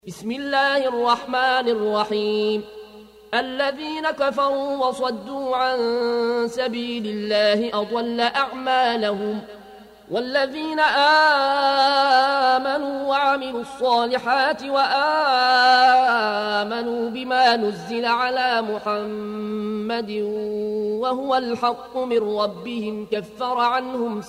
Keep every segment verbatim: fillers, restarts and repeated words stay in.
بسم الله الرحمن الرحيم. الذين كفروا وصدوا عن سبيل الله أضل أعمالهم، والذين آمنوا وعملوا الصالحات وآمنوا بما نزل على محمد وهو الحق من ربهم كفر عنهم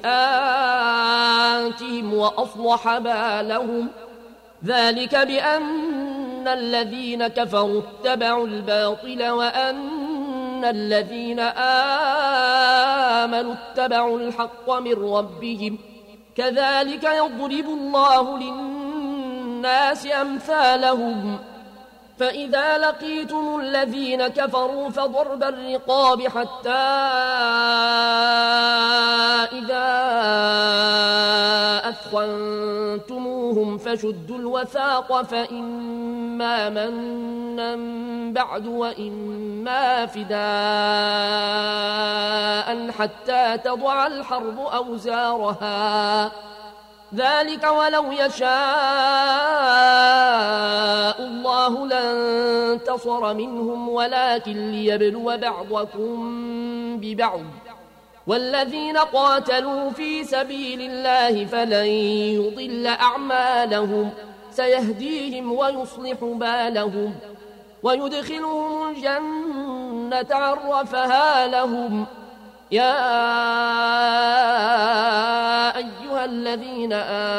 سيئاتهم وأصلح بالهم. ذلك بأن الذين كفروا اتبعوا الباطل وأن الذين آمنوا اتبعوا الحق من ربهم. كذلك يضرب الله للناس أمثالهم. فإذا لقيتم الذين كفروا فضرب الرقاب حتى إذا أثخنتموهم فشدوا الوثاق، فإما منا بعد وإما فداء حتى تضع الحرب أوزارها. ذلك ولو يشاء الله لانتصر منهم ولكن ليبلو بعضكم ببعض. والذين قاتلوا في سبيل الله فلن يضل أعمالهم، سيهديهم ويصلح بالهم ويدخلهم الجنة عرفها لهم. يا أيها الذين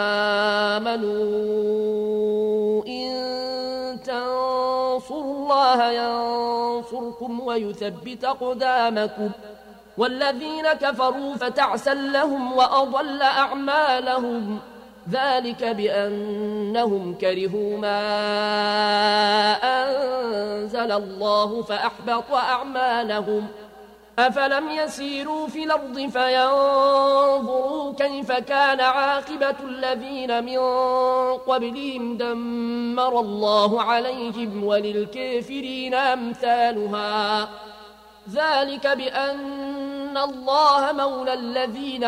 آمنوا إن تنصروا الله ينصركم ويثبت أقدامكم. والذين كفروا فتعسا لهم وأضل أعمالهم. ذلك بأنهم كرهوا ما أنزل الله فأحبط أعمالهم. أفلم يسيروا في الأرض فينظروا كيف كان عاقبة الذين من قبلهم دمر الله عليهم وللكافرين أمثالها. ذلك بأن الله مولى الذين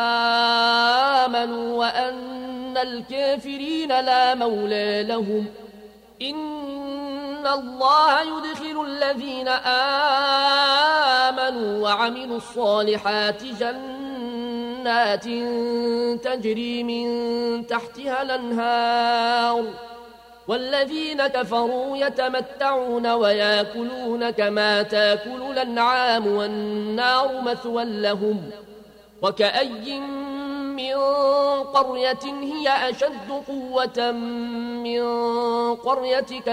آمنوا وأن الكافرين لا مولى لهم. إن الله يدخل الذين آمنوا وعملوا الصالحات جنات تجري من تحتها الأنهار، والذين كفروا يتمتعون ويأكلون كما تأكل الأنعام والنار مثوى لهم. وكأي من قرية هي أشد قوة من قريتك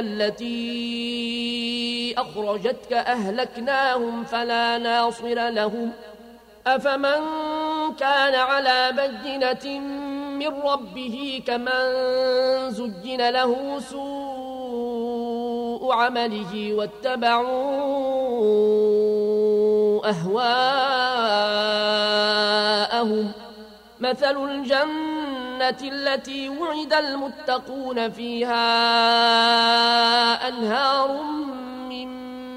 التي أخرجتك أهلكناهم فلا ناصر لهم. أفمن كان على بينة من ربه كمن زين له سوء عمله واتبعوا أهواءهم. مثل الجنة التي وعد المتقون فيها أنهار من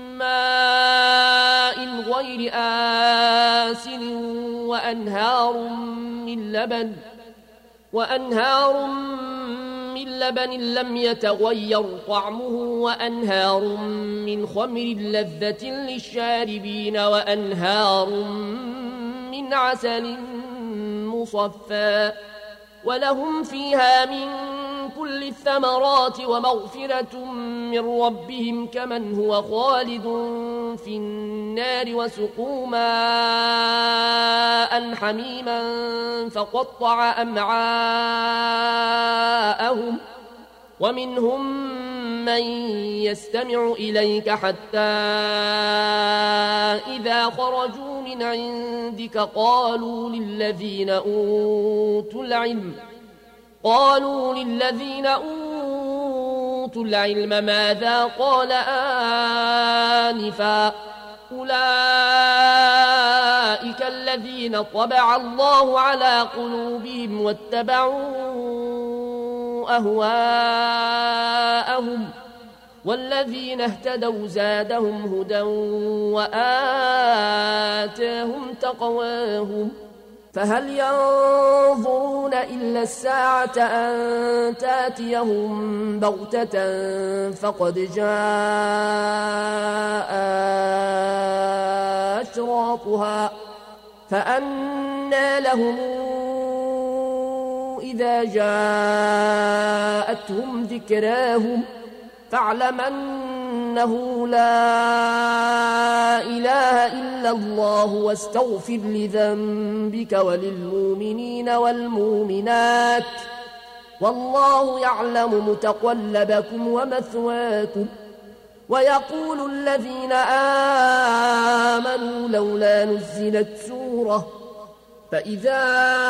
ماء غير آسن وأنهار من لبن وأنهار من لبن لم يتغير طعمه وأنهار من خمر لذة للشاربين وأنهار من عسل مصفى ولهم فيها من كل الثمرات ومغفرة من ربهم كمن هو خالد في النار وسقوا ماء حميما فقطع أمعاءهم. ومنهم من يستمع إليك حتى إذا خرجوا من عندك قالوا للذين أوتوا العلم قالوا للذين أوتوا العلم ماذا قال آنفا. أولئك الذين طبع الله على قلوبهم واتبعوا أهواءهم. والذين اهتدوا زادهم هدى وآتاهم تقواهم. فهل ينظرون إلا الساعة أن تاتيهم بغتة فقد جاء أشراطها فأنى لهم إذا جاءتهم ذكراهم فاعلم أنه لا إله إلا الله واستغفر لذنبك وللمؤمنين والمؤمنات والله يعلم متقلبكم ومثواكم. ويقول الذين آمنوا لولا نزلت سورة فإذا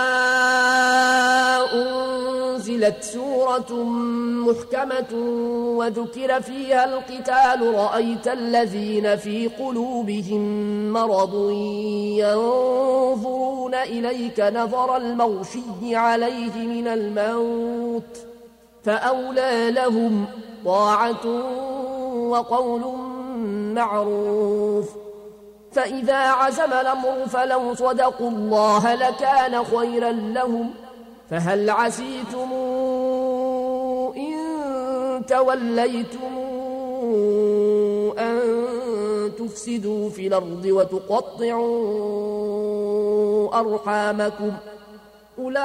أنزلت سورة محكمة وذكر فيها القتال رأيت الذين في قلوبهم مرض ينظرون إليك نظر المغشي عليه من الموت فأولى لهم طاعة وقول معروف. فإذا عزم الأمر فلو صدقوا الله لكان خيرا لهم. فهل عسيتم إن توليتم أن تفسدوا في الأرض وتقطعوا أرحامكم أولئك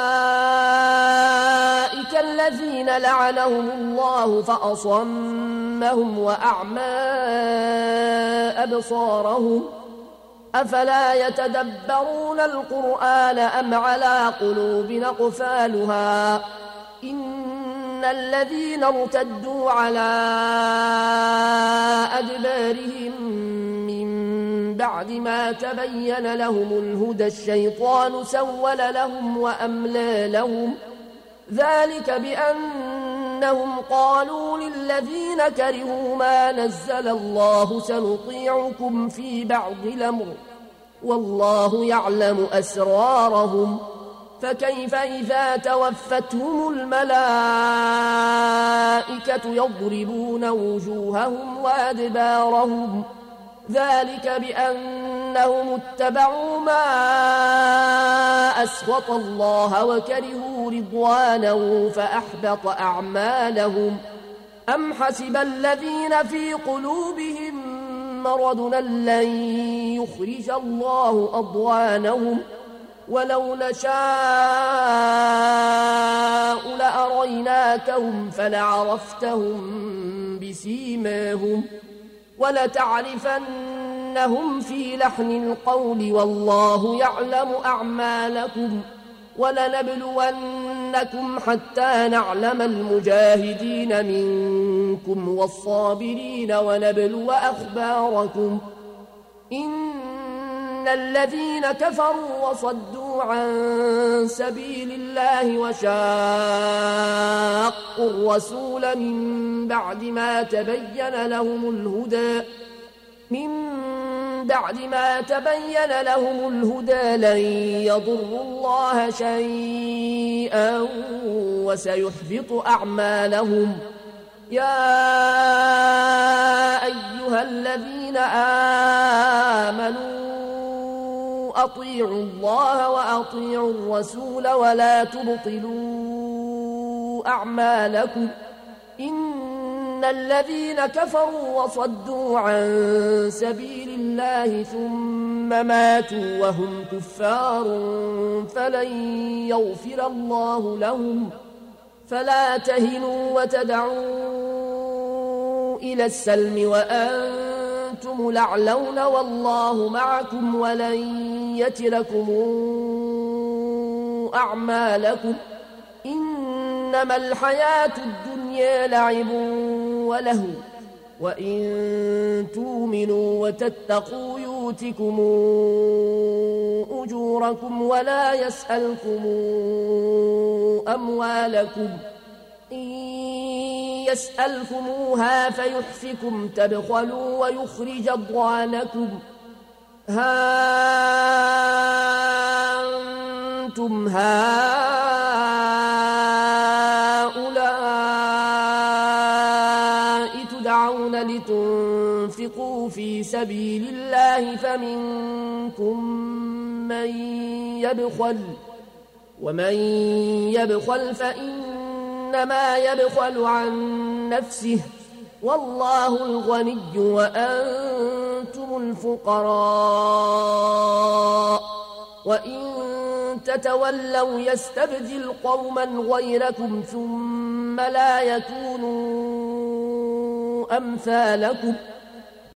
الذين لعنهم الله فأصمهم وأعمى أبصارهم أفلا يتدبرون القرآن أم على قلوب أقفالها إن الذين ارتدوا على أدبارهم من بعد ما تبين لهم الهدى الشيطان سول لهم وأملى لهم ذلك بأنهم قالوا للذين كرهوا ما نزل الله سنطيعكم في بعض الأمر والله يعلم أسرارهم فكيف إذا توفتهم الملائكة يضربون وجوههم وأدبارهم ذلك بأنهم اتبعوا ما أسخط الله وكرهوا رضوانه فأحبط أعمالهم. أم حسب الذين في قلوبهم مرض لن يخرج الله أضغانهم ولو نشاء لأريناكهم فلعرفتهم بسيماهم ولتعرفنهم في لحن القول والله يعلم أعمالكم ولنبلونكم حتى نعلم المجاهدين منكم والصابرين ونبلو أخباركم. إن الذين كفروا وصدوا عن سبيل الله وشاقوا الرسول من بعد ما تبين لهم الهدى من بعد ما تبين لهم الهدى لن يضروا الله شيئا وسيحبط أعمالهم. يا أيها الذين آمنوا أطيعوا الله وأطيعوا الرسول ولا تبطلوا أعمالكم إن الذين كفروا وصدوا عن سبيل الله ثم ماتوا وهم كفار فلن يغفر الله لهم. فلا تهنوا وتدعوا إلى السلم وأنتم الأعلون والله معكم ولن يتركم أعمالكم. إنما الحياة الدنيا لعب ولهو وإن تؤمنوا وتتقوا يؤتكم أجوركم ولا يسألكم أموالكم إن يسألكموها فيحفكم تبخلوا ويخرج أضغانكم. ها أنتم هؤلاء تدعون لتنفقوا في سبيل الله فمنكم من يبخل ومن يبخل فإنما يبخل عن نفسه والله الغني وأنتم الفقراء وإن تتولوا يستبدل قوما غيركم ثم لا يكونوا أمثالكم